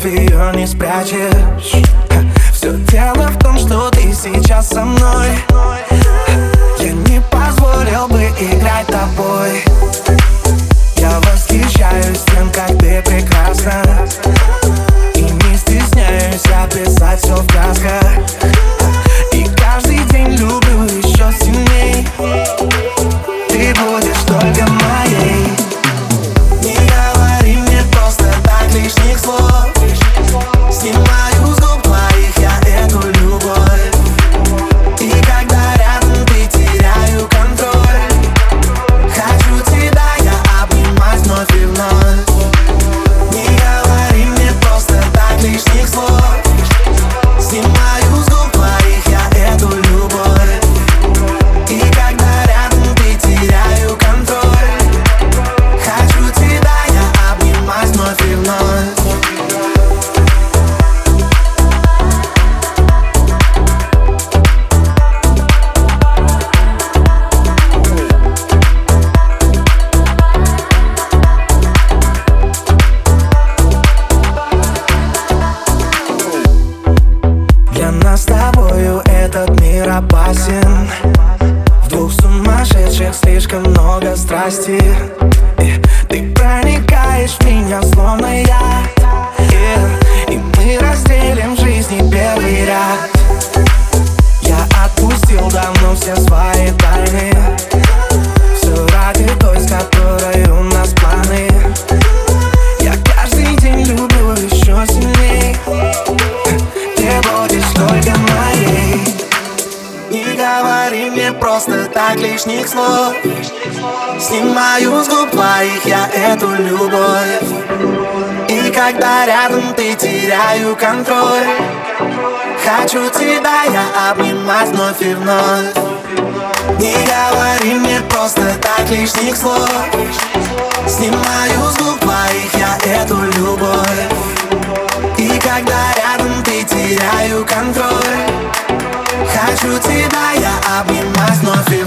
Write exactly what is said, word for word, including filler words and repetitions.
любовь, ее не спрячешь. Все дело в том, что ты сейчас со мной. Я не позволил бы играть тобой. Я восхищаюсь тем, как ты прекрасна, и не стесняюсь описать все в красках. И каждый день люблю еще сильней. Ты будешь только моей. Не говори мне просто так лишних слов. Снимаю с губ твоих я эту любовь. И когда рядом ты, теряю контроль. Хочу тебя я обнимать вновь и вновь. Не говори мне просто так лишних слов. Снимаю с губ твоих я эту любовь. И когда рядом ты, теряю контроль. Хочу тебя я обнимать вновь и вновь. Для нас с тобою этот мир опасен. В двух сумасшедших слишком много страсти. И ты проникаешь в меня словно яд. И мы разделим в жизни первый ряд. Я отпустил давно все свои тайны. Все ради той, с которой у нас планы. Я каждый день люблю еще сильней. Ты будешь только моей. Не говори мне просто так лишних слов. Снимаю с губ твоих я эту любовь. И когда рядом ты, теряю контроль. Хочу тебя я обнимать вновь и вновь. Не говори мне просто так лишних слов. Снимаю с губ твоих я эту любовь. И когда рядом ты, теряю контроль. Хочу тебя я обнимать вновь и